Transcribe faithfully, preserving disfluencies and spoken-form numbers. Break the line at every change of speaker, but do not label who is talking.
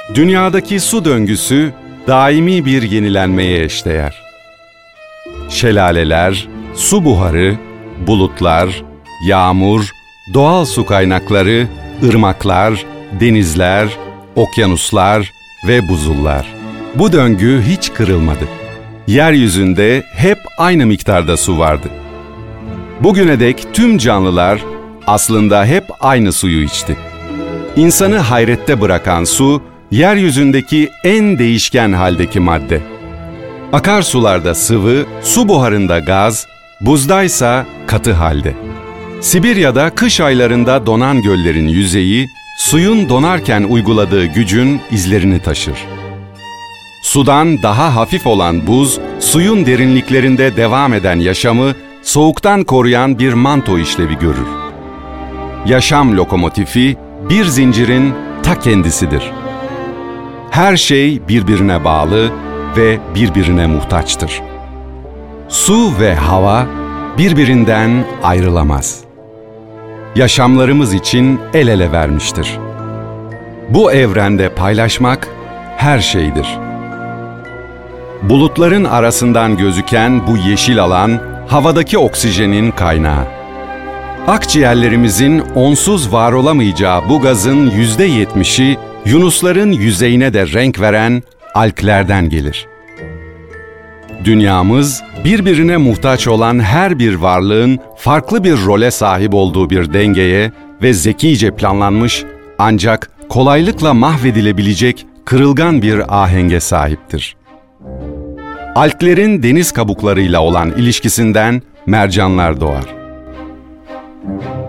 Dünyadaki su döngüsü daimi bir yenilenmeye eşdeğer. Şelaleler, su buharı, bulutlar, yağmur, doğal su kaynakları, ırmaklar, denizler, okyanuslar ve buzullar. Bu döngü hiç kırılmadı. Yeryüzünde hep aynı miktarda su vardı. Bugüne dek tüm canlılar aslında hep aynı suyu içti. İnsanı hayrette bırakan su, yeryüzündeki en değişken haldeki madde. Akarsularda sıvı, su buharında gaz, buzdaysa katı halde. Sibirya'da kış aylarında donan göllerin yüzeyi, suyun donarken uyguladığı gücün izlerini taşır. Sudan daha hafif olan buz, suyun derinliklerinde devam eden yaşamı soğuktan koruyan bir manto işlevi görür. Yaşam lokomotifi, bir zincirin ta kendisidir. Her şey birbirine bağlı ve birbirine muhtaçtır. Su ve hava birbirinden ayrılamaz. Yaşamlarımız için el ele vermiştir. Bu evrende paylaşmak her şeydir. Bulutların arasından gözüken bu yeşil alan, havadaki oksijenin kaynağı. Akciğerlerimizin onsuz var olamayacağı bu gazın yüzde yetmişi, yunusların yüzeyine de renk veren alglerden gelir. Dünyamız, birbirine muhtaç olan her bir varlığın farklı bir role sahip olduğu bir dengeye ve zekice planlanmış ancak kolaylıkla mahvedilebilecek kırılgan bir ahenge sahiptir. Alglerin deniz kabuklarıyla olan ilişkisinden mercanlar doğar.